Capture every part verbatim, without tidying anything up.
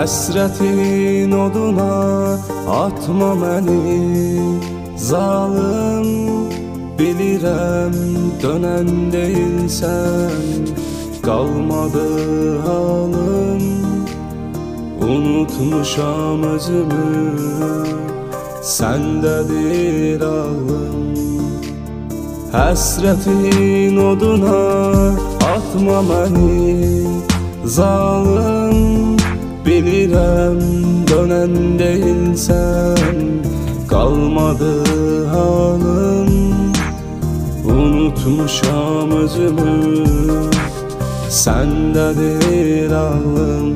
Həsrətin oduna atma məni, zalım. Bilirəm dönən deyilsən, qalmadı halım. Unutmuşam özümü, səndədir ağlım. Həsrətin oduna atma məni, zalım. Bilirəm dönən deyilsən, qalmadı halım. Unutmuşam özümü, səndədir ağlım.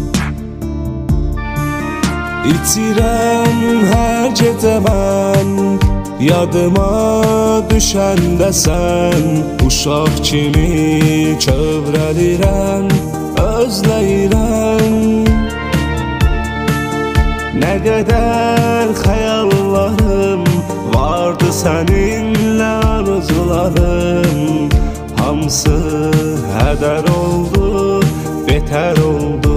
İtirəm hər gecə mən, yadıma düşəndə sən. Uşaq kimi kövrəlirəm, özləyirəm. Nə qədər xəyallarım vardı səninlə arzularım. Hamısı hədər oldu, betər oldu.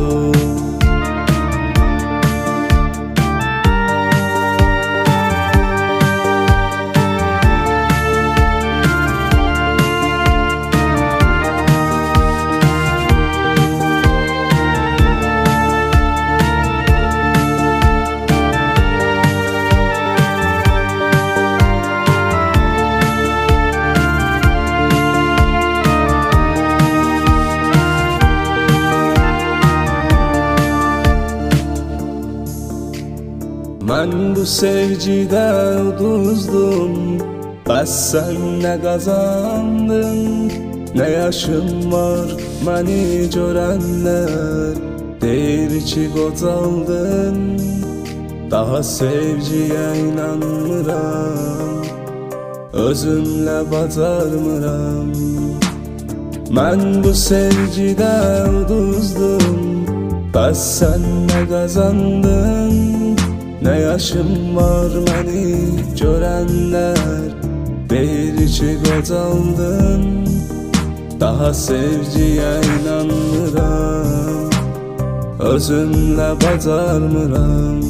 Mən bu sevgidə uduzdum, bəs sən nə qazandın? Nə yaşım var məni görənlər, deyir ki qocaldın. Daha sevgiyə inanmıram, özümlə bacarmıram. Mən bu sevgidə uduzdum, bəs sən nə qazandın? Nə yaşım var məni görənlər, deyir ki qocaldın. Daha sevgiyə inanmıram, özümlə bacarmıram.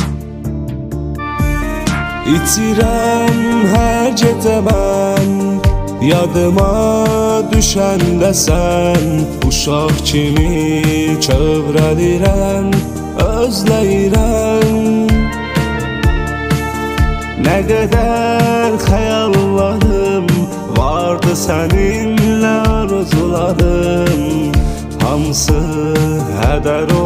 İtirəm hər gecə mən, yadıma düşəndə sən. Uşaq kimi kövrəlirəm, özləyirəm. Nə qədər xəyallarım vardı səninlə arzularım. Hamısı hədər